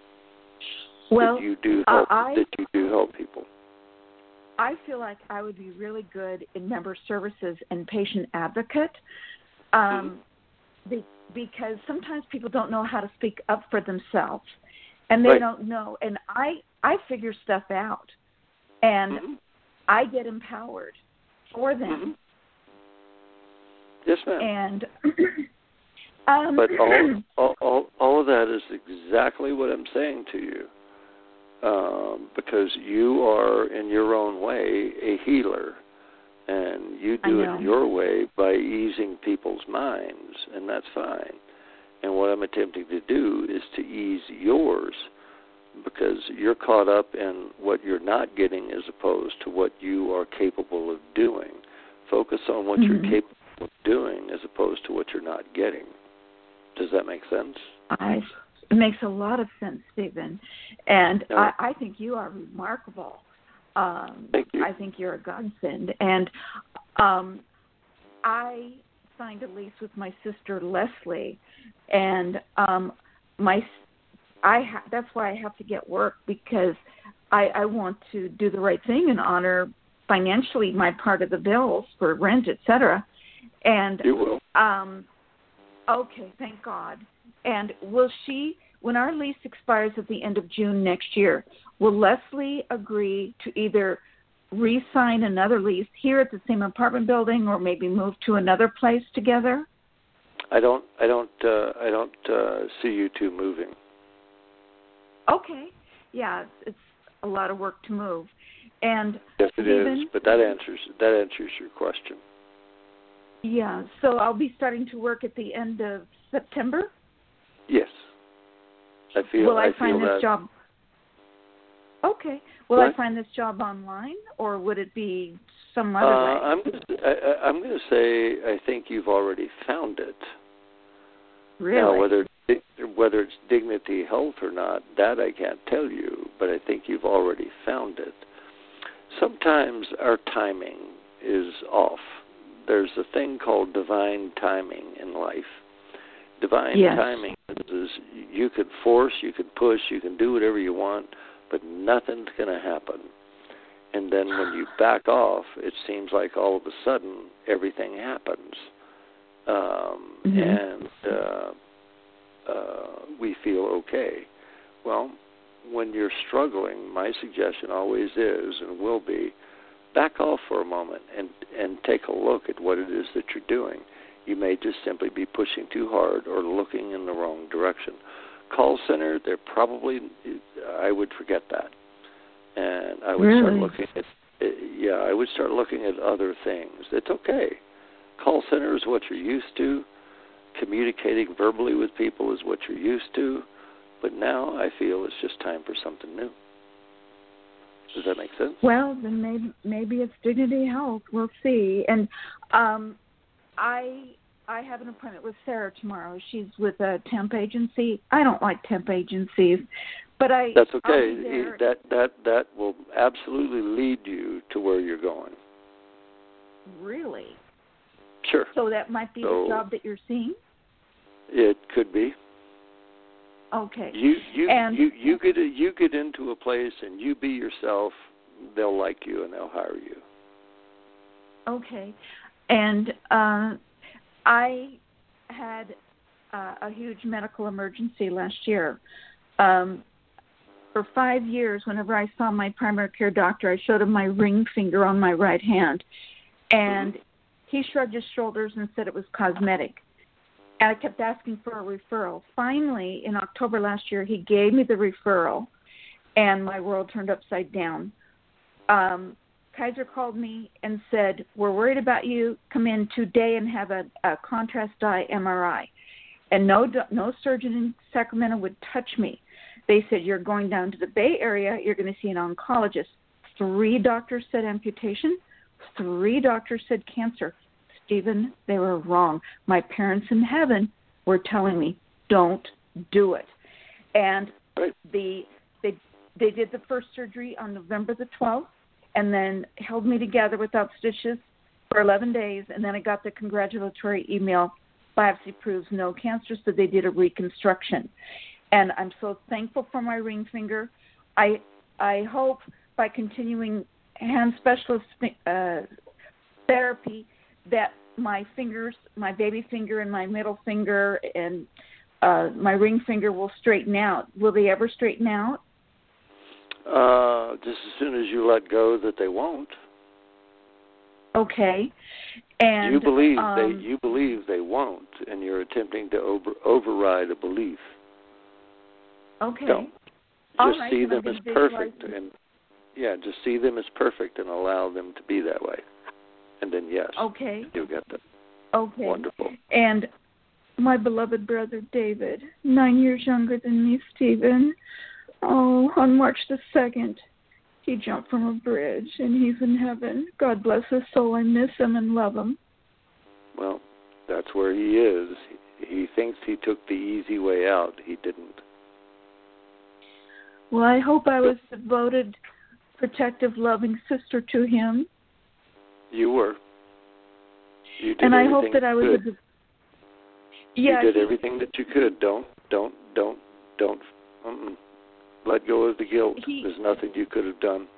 Well, that you do help, uh, I, that you do help people. I feel like I would be really good in member services and patient advocate, um, mm-hmm. be, because sometimes people don't know how to speak up for themselves, and they right. don't know. And I I figure stuff out, and mm-hmm. I get empowered for them. Mm-hmm. Yes, ma'am. And um, but all, all, all, all of that is exactly what I'm saying to you, um, because you are, in your own way, a healer, and you do it your way by easing people's minds, and that's fine. And what I'm attempting to do is to ease yours, because you're caught up in what you're not getting as opposed to what you are capable of doing. Focus on what mm-hmm. you're capable of doing as opposed to what you're not getting. Does that make sense? I, it makes a lot of sense, Stephen. And no. I, I think you are remarkable. Um, Thank you. I think you're a godsend. And um, I signed a lease with my sister Leslie, and um, my I ha- that's why I have to get work, because I, I want to do the right thing and honor financially my part of the bills for rent, et cetera. And you will. Um, okay, thank God. And will she, when our lease expires at the end of June next year, will Leslie agree to either re-sign another lease here at the same apartment building, or maybe move to another place together? I don't, I don't, uh, I don't uh, see you two moving. Okay, yeah, it's, it's a lot of work to move, and yes, it Stephen, is. But that answers that answers your question. Yeah, so I'll be starting to work at the end of September. Yes, I feel. Will I, I find feel this that. job? Okay. Will what? I find this job online, or would it be some other uh, way? I'm gonna, I, I'm going to say I think you've already found it. Really? Now, whether whether it's Dignity Health or not, that I can't tell you, but I think you've already found it. Sometimes our timing is off. There's a thing called divine timing in life. Divine yes. timing is you could force, you could push, you can do whatever you want, but nothing's going to happen. And then when you back off, it seems like all of a sudden everything happens. Um, mm-hmm. And uh, uh, we feel okay. Well, when you're struggling, my suggestion always is and will be, back off for a moment and, and take a look at what it is that you're doing. You may just simply be pushing too hard or looking in the wrong direction. Call center, they're probably, I would forget that. And I would really? start looking at, yeah, I would start looking at other things. It's okay. Call center is what you're used to. Communicating verbally with people is what you're used to. But now I feel it's just time for something new. Does that make sense? Well, then maybe maybe it's Dignity Health. We'll see. And um, I I have an appointment with Sarah tomorrow. She's with a temp agency. I don't like temp agencies, but I. That's okay. I'll be there. That that that will absolutely lead you to where you're going. Really? Sure. So that might be so, the job that you're seeing? It could be. Okay. You you and, you you get a, you get into a place and you be yourself. They'll like you and they'll hire you. Okay. And uh, I had uh, a huge medical emergency last year. Um, for five years, whenever I saw my primary care doctor, I showed him my ring finger on my right hand, and mm-hmm. he shrugged his shoulders and said it was cosmetic. And I kept asking for a referral. Finally, in October last year, he gave me the referral, and my world turned upside down. Um, Kaiser called me and said, we're worried about you. Come in today and have a, a contrast dye M R I. And no, no surgeon in Sacramento would touch me. They said, you're going down to the Bay Area. You're going to see an oncologist. Three doctors said amputation. Three doctors said cancer. Stephen, they were wrong. My parents in heaven were telling me, don't do it. And right. the they they did the first surgery on November the twelfth, and then held me together without stitches for eleven days, and then I got the congratulatory email, biopsy proves no cancer, so they did a reconstruction. And I'm so thankful for my ring finger. I I hope by continuing hand specialist uh, therapy that my fingers, my baby finger and my middle finger and uh, my ring finger will straighten out. Will they ever straighten out? Uh, just as soon as you let go that they won't. Okay. And you believe um, they you believe they won't, and you're attempting to over, override a belief. Okay. Don't. All Just right, see then them I as can perfect, visualize and yeah, just see them as perfect, and allow them to be that way. And then yes, okay. you'll get them. Okay. Wonderful. And my beloved brother David, nine years younger than me, Stephen. Oh, on March the second, he jumped from a bridge, and he's in heaven. God bless his soul. I miss him and love him. Well, that's where he is. He thinks he took the easy way out. He didn't. Well, I hope I was a devoted, protective, loving sister to him. You were. You did and I everything hope that I was. You, a, yeah, you did he, everything that you could. Don't, don't, don't, don't. Mm-mm. Let go of the guilt. He, There's nothing you could have done.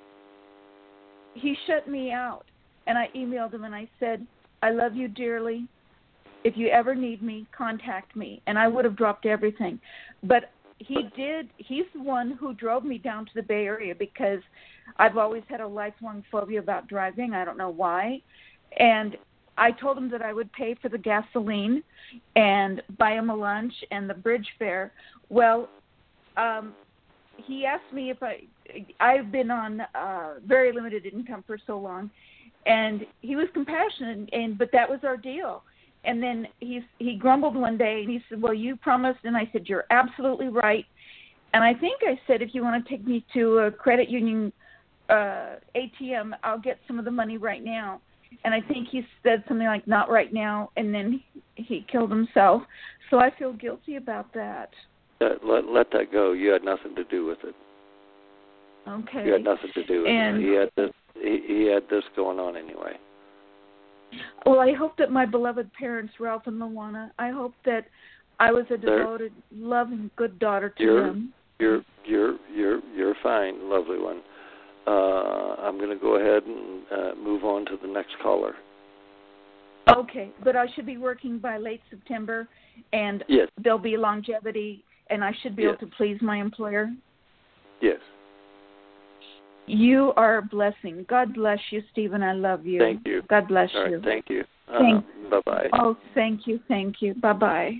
He shut me out, and I emailed him and I said, "I love you dearly. if you ever need me, contact me. And I would have dropped everything. But he did, he's the one who drove me down to the Bay Area because I've always had a lifelong phobia about driving. I don't know why. And I told him that I would pay for the gasoline and buy him a lunch and the bridge fare. Well, um, he asked me if I, I've been on uh, very limited income for so long, and he was compassionate, and but that was our deal. And then he he grumbled one day, and he said, well, you promised. And I said, you're absolutely right. And I think I said, if you want to take me to a credit union uh, A T M, I'll get some of the money right now. And I think he said something like, not right now, and then he, he killed himself. So I feel guilty about that. Uh, let, let that go. You had nothing to do with it. Okay. You had nothing to do with and, it. He had this, he, he had this going on anyway. Well, I hope that my beloved parents, Ralph and Luana, I hope that I was a devoted, They're, loving, good daughter to you're, them. You're you're you're you're fine, lovely one. Uh, I'm going to go ahead and uh, move on to the next caller. Okay, but I should be working by late September, and yes. there'll be longevity, and I should be yes. able to please my employer. Yes. You are a blessing. God bless you, Stephen. I love you. Thank you. God bless All right, you. thank you. Uh, Thank, bye-bye. Oh, thank you, thank you. Bye-bye.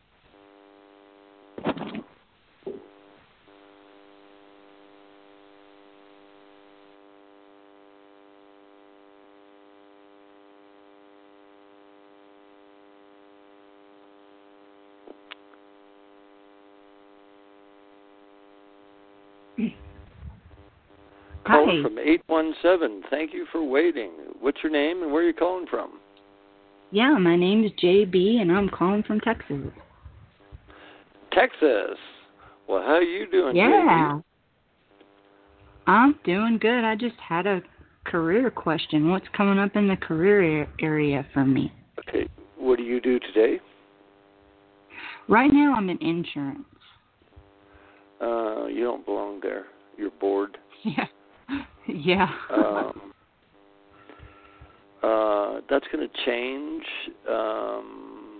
Caller from eight one seven. Thank you for waiting. What's your name and where are you calling from? Yeah, my name is J B, and I'm calling from Texas. Texas. Well, how are you doing, yeah. J B? I'm doing good. I just had a career question. What's coming up in the career area for me? Okay. What do you do today? Right now, I'm in insurance. Uh, you don't belong there. You're bored. Yeah. Yeah. um, uh, that's going to change. Um,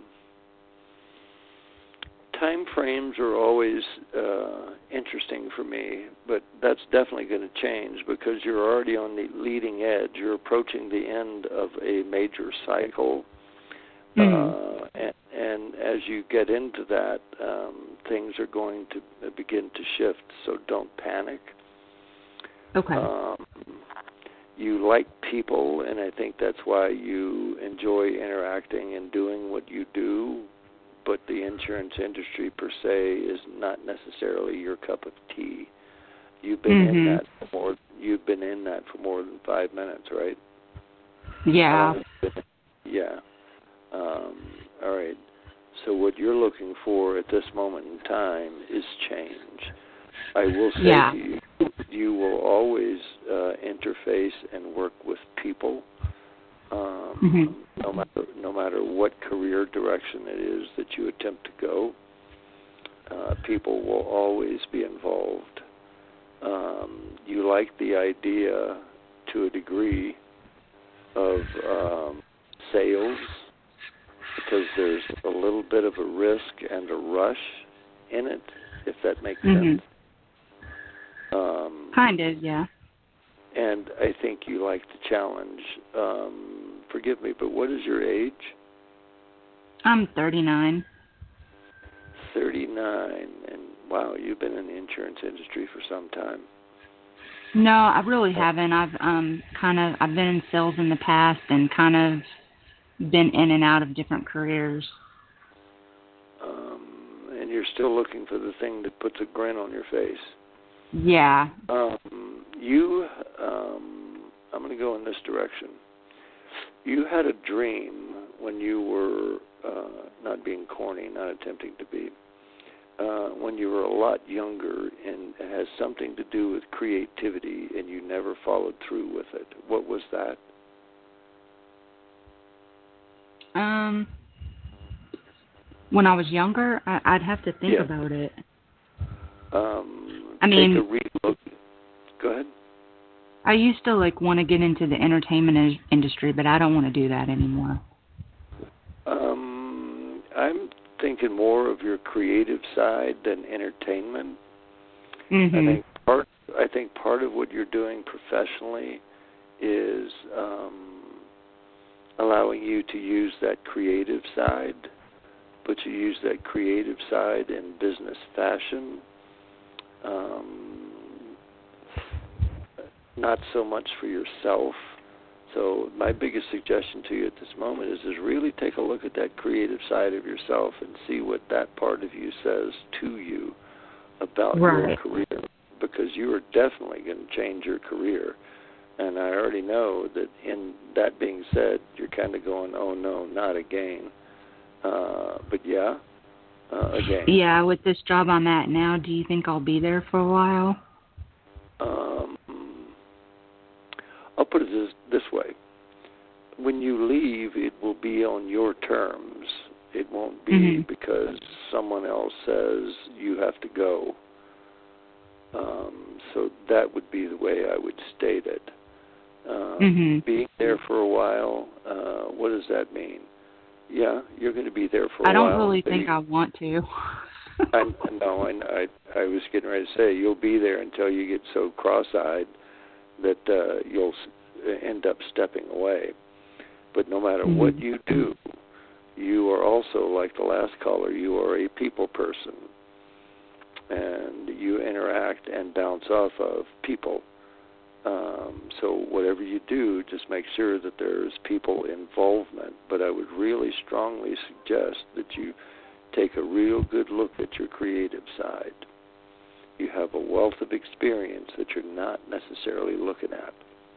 time frames are always uh, interesting for me, but that's definitely going to change because you're already on the leading edge. You're approaching the end of a major cycle. Mm-hmm. Uh, and, and as you get into that, um, things are going to begin to shift, so don't panic. Okay. Um, you like people, and I think that's why you enjoy interacting and doing what you do, but the insurance industry per se is not necessarily your cup of tea. You've been mm-hmm. in that for more, you've been in that for more than five minutes, right? Yeah. Yeah. Um, all right. So what you're looking for at this moment in time is change. I will say yeah. to you, you will always uh, interface and work with people, um, mm-hmm. no matter no matter what career direction it is that you attempt to go. Uh, people will always be involved. Um, you like the idea, to a degree, of um, sales because there's a little bit of a risk and a rush in it, if that makes mm-hmm. sense. Um, kind of, yeah. And I think you like the challenge. Um, forgive me, but what is your age? I'm thirty-nine. thirty-nine. And wow, you've been in the insurance industry for some time. No, I really haven't. I've um kind of I've been in sales in the past and kind of been in and out of different careers. Um, and you're still looking for the thing that puts a grin on your face. Yeah. Um, you, um, I'm going to go in this direction. You had a dream when you were uh, not being corny, not attempting to be, uh, when you were a lot younger, and it has something to do with creativity, and you never followed through with it. What was that? Um, when I was younger, I, I'd have to think yeah. about it. Um, I mean, take a re-look. Go ahead. I used to like want to get into the entertainment in- industry, but I don't want to do that anymore. Um, thinking more of your creative side than entertainment. Mm-hmm. I think part I think part of what you're doing professionally is um, allowing you to use that creative side, but you use that creative side in business fashion. Um, not so much for yourself. So my biggest suggestion to you at this moment is, is really take a look at that creative side of yourself and see what that part of you says to you about right. your career, because you are definitely going to change your career. And I already know that in that being said, you're kind of going, oh, no, not again. Uh, but, yeah, uh, again. Yeah, with this job I'm at now, do you think I'll be there for a while? Um, I'll put it this, this way. When you leave, it will be on your terms. It won't be mm-hmm. because someone else says you have to go. Um, so that would be the way I would state it. Um, mm-hmm. Being there for a while, uh, what does that mean? Yeah, you're going to be there for a I don't while. really think you, I want to. I, no, I, I, I was getting ready to say, you'll be there until you get so cross-eyed that uh, you'll end up stepping away. But no matter mm-hmm. what you do, you are also, like the last caller, you are a people person. And you interact and bounce off of people. Um, so whatever you do, just make sure that there's people involvement. But I would really strongly suggest that you take a real good look at your creative side. You have a wealth of experience that you're not necessarily looking at.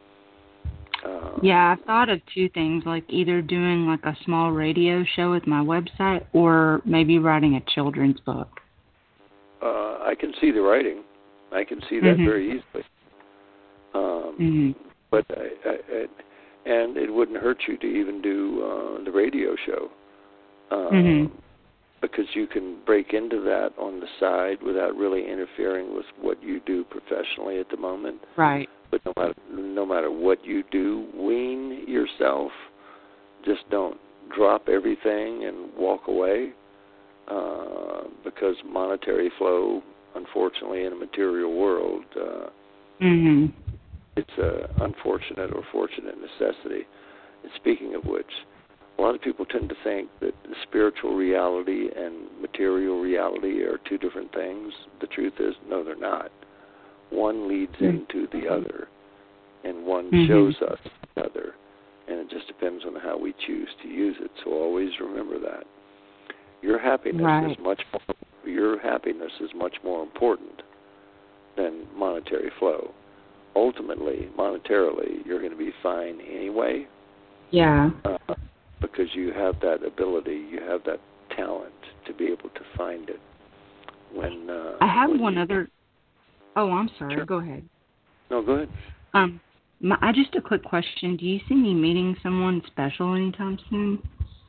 Um, yeah, I've thought of two things, like either doing like a small radio show with my website or maybe writing a children's book. Uh, I can see the writing. I can see that mm-hmm. very easily. Um, mm-hmm. But I, I, I, and it wouldn't hurt you to even do uh, the radio show, um, mm-hmm. because you can break into that on the side without really interfering with what you do professionally at the moment. Right. But no matter no matter what you do, wean yourself. Just don't drop everything and walk away. Uh, because monetary flow, unfortunately, in a material world, uh, mm-hmm. it's an unfortunate or fortunate necessity. And speaking of which, a lot of people tend to think that the spiritual reality and material reality are two different things. The truth is, no, they're not. One leads mm-hmm. into the other, and one mm-hmm. shows us the other, and it just depends on how we choose to use it. So always remember that. Your happiness right. is much more, your happiness is much more important than monetary flow. Ultimately, monetarily, you're going to be fine anyway. Yeah. Uh, because you have that ability, you have that talent to be able to find it. When uh, I have when one you, other. Oh, I'm sorry. Sure. Go ahead. No, go ahead. Um, my, I just a quick question. Do you see me meeting someone special anytime soon?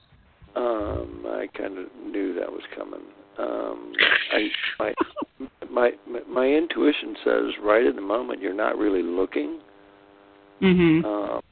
Um, I kind of knew that was coming. Um, I, my, my my intuition says right at the moment you're not really looking. Mhm. Um,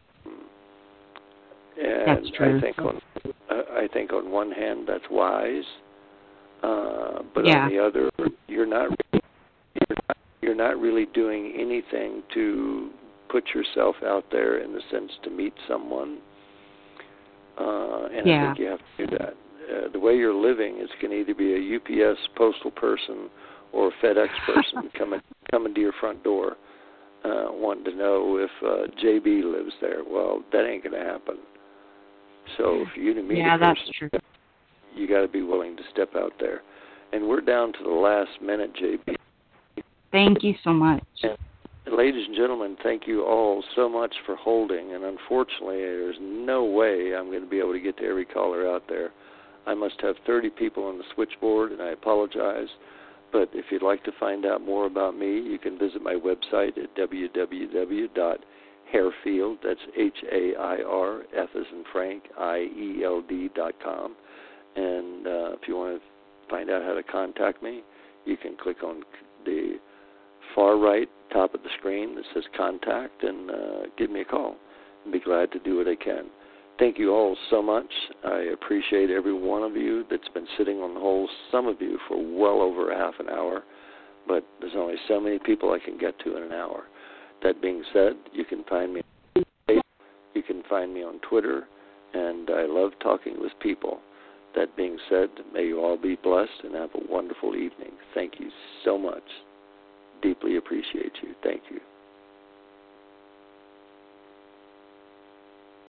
and that's true. I think on I think on one hand that's wise, uh, but yeah. on the other you're not really, you're not you're not really doing anything to put yourself out there in the sense to meet someone. Uh, and yeah. I think you have to do that. Uh, the way you're living is can either be a U P S postal person or a FedEx person coming coming to your front door, uh, wanting to know if uh, J B lives there. Well, that ain't going to happen. So for you to meet yeah, a person, that's true. you got to be willing to step out there. And we're down to the last minute, J B. Thank you so much. And ladies and gentlemen, thank you all so much for holding. And unfortunately, there's no way I'm going to be able to get to every caller out there. I must have thirty people on the switchboard, and I apologize. But if you'd like to find out more about me, you can visit my website at w w w dot hairfield, that's H A I R, F as in Frank, I E L D dot com. And uh, if you want to find out how to contact me, you can click on the far right top of the screen that says contact and uh, give me a call. I'd be glad to do what I can. thank you all so much. I appreciate every one of you that's been sitting on hold, some of you for well over half an hour, but there's only so many people I can get to in an hour. That being said, you can find me on Facebook, you can find me on Twitter, and I love talking with people. That being said, may you all be blessed and have a wonderful evening. Thank you so much. Deeply appreciate you. Thank you.